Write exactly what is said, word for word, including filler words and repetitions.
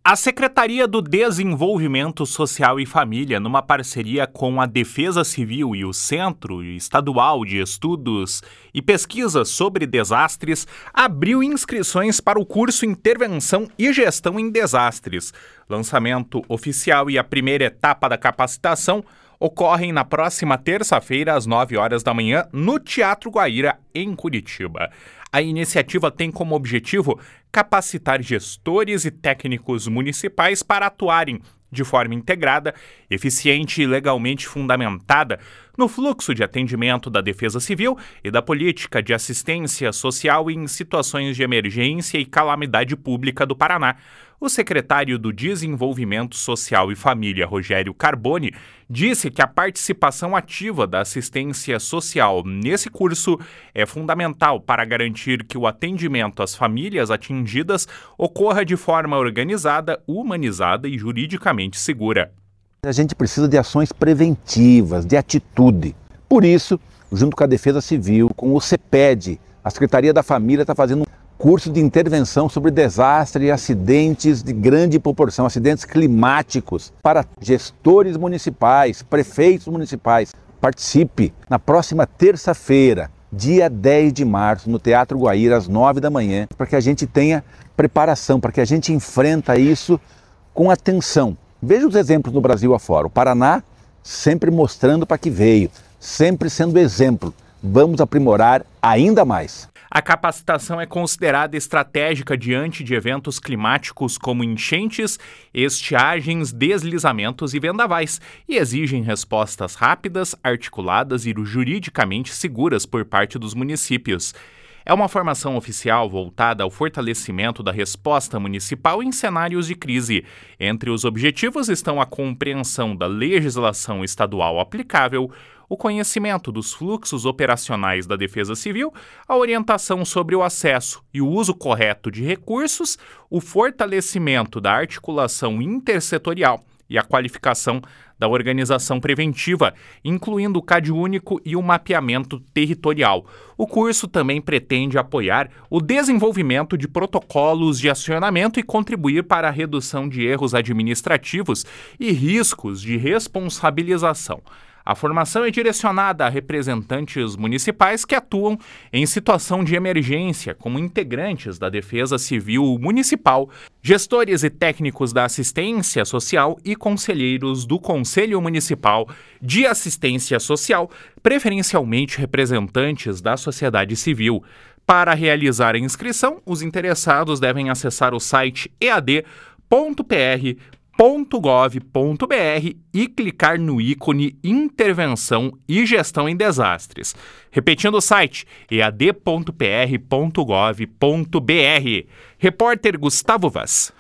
A Secretaria do Desenvolvimento Social e Família, numa parceria com a Defesa Civil e o Centro Estadual de Estudos e Pesquisas sobre Desastres, abriu inscrições para o curso Intervenção e Gestão em Desastres. Lançamento oficial e a primeira etapa da capacitação ocorrem na próxima terça-feira, às nove horas da manhã, no Teatro Guaíra, em Curitiba. A iniciativa tem como objetivo capacitar gestores e técnicos municipais para atuarem de forma integrada, eficiente e legalmente fundamentada no fluxo de atendimento da Defesa Civil e da política de assistência social em situações de emergência e calamidade pública do Paraná. O secretário do Desenvolvimento Social e Família, Rogério Carboni, disse que a participação ativa da assistência social nesse curso é fundamental para garantir que o atendimento às famílias atingidas ocorra de forma organizada, humanizada e juridicamente segura. A gente precisa de ações preventivas, de atitude. Por isso, junto com a Defesa Civil, com o CEPED, a Secretaria da Família está fazendo um curso de intervenção sobre desastres e acidentes de grande proporção, acidentes climáticos, para gestores municipais, prefeitos municipais. Participe na próxima terça-feira, dia dez de março, no Teatro Guaíra, às nove da manhã, para que a gente tenha preparação, para que a gente enfrenta isso com atenção. Veja os exemplos do Brasil afora. O Paraná sempre mostrando para que veio, sempre sendo exemplo. Vamos aprimorar ainda mais. A capacitação é considerada estratégica diante de eventos climáticos como enchentes, estiagens, deslizamentos e vendavais e exigem respostas rápidas, articuladas e juridicamente seguras por parte dos municípios. É uma formação oficial voltada ao fortalecimento da resposta municipal em cenários de crise. Entre os objetivos estão a compreensão da legislação estadual aplicável, o conhecimento dos fluxos operacionais da Defesa Civil, a orientação sobre o acesso e o uso correto de recursos, o fortalecimento da articulação intersetorial e a qualificação da organização preventiva, incluindo o C A D único e o mapeamento territorial. O curso também pretende apoiar o desenvolvimento de protocolos de acionamento e contribuir para a redução de erros administrativos e riscos de responsabilização. A formação é direcionada a representantes municipais que atuam em situação de emergência, como integrantes da Defesa Civil Municipal, gestores e técnicos da assistência social e conselheiros do Conselho Municipal de Assistência Social, preferencialmente representantes da sociedade civil. Para realizar a inscrição, os interessados devem acessar o site e a d ponto p r ponto gov ponto b r e clicar no ícone Intervenção e Gestão em Desastres. Repetindo o site, e a d ponto p r ponto gov ponto b r. Repórter Gustavo Vaz.